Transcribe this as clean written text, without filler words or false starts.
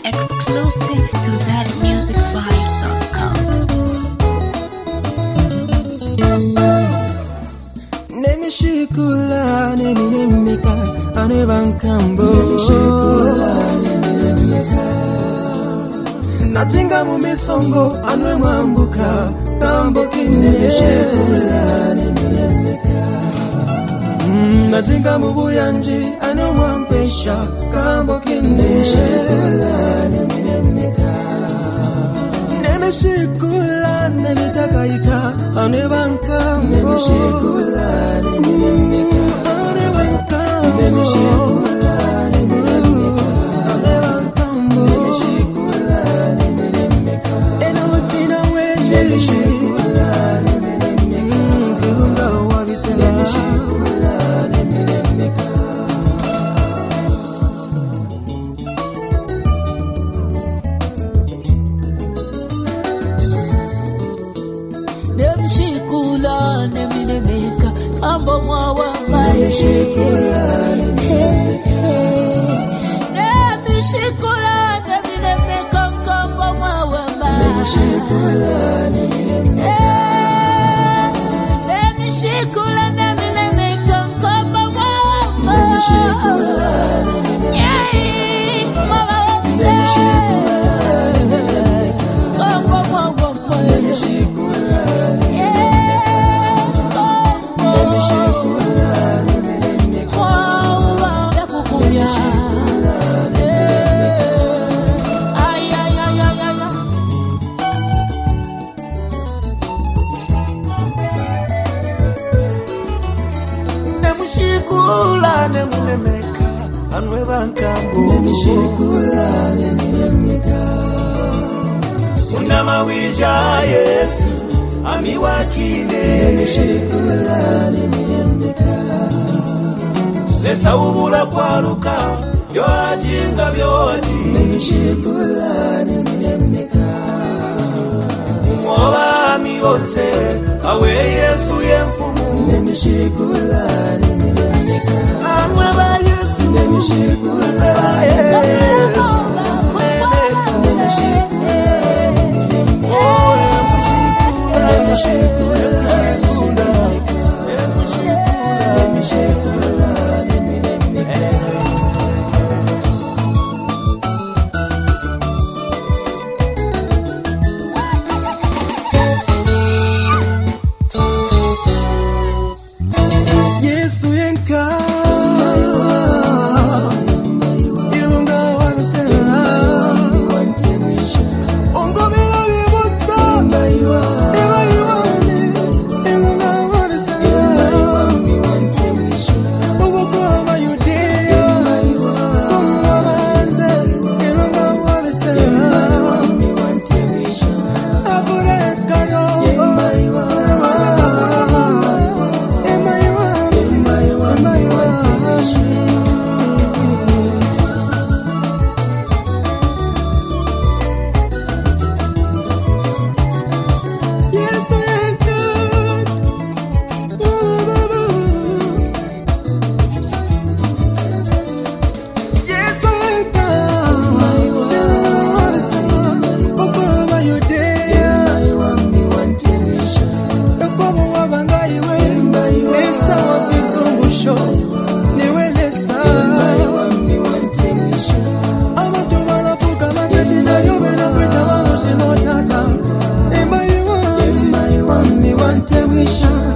Exclusive to ZMusicVibes.com. Nemishikula nemika anebankambo nemishikula nemika Najinga mumisongo anwe mwambuka kambo kine nemishikula nemika Najinga mubuyanji anwe mwampesha kambo kine nemishikula nemika Nemishikula nemitakaika anebankambo nemishikula nemika anebankambo nemishikula nemika anebankambo nemishikula nemika enotina weje nemishikula nemika kirunga wabisela nemishikula nemika Nemishikula nemika ambo mwawa nemishikula nemishikula nemika ambo mwawa nemishikula nemishikula nemika ambo mwawa nemishikula Nemishikula nemika anwebankambo nemishikula nemika Unamawija Yesu amiwakine nemishikula nemika Lesa umula kwaruka yo ajinga byoji nemishikula nemika Mwoba amiyose awe Yesu yemfumu nemishikula nemika Amweba Yesu nemishikula Yesu Yesu yenka ilunga wabisela wantemisha ongomela bibusa ewayiwane ilunga wabisela wantemisha ubukoma yudeya kumwabanze ilunga wabisela wantemisha aburekano Temwisha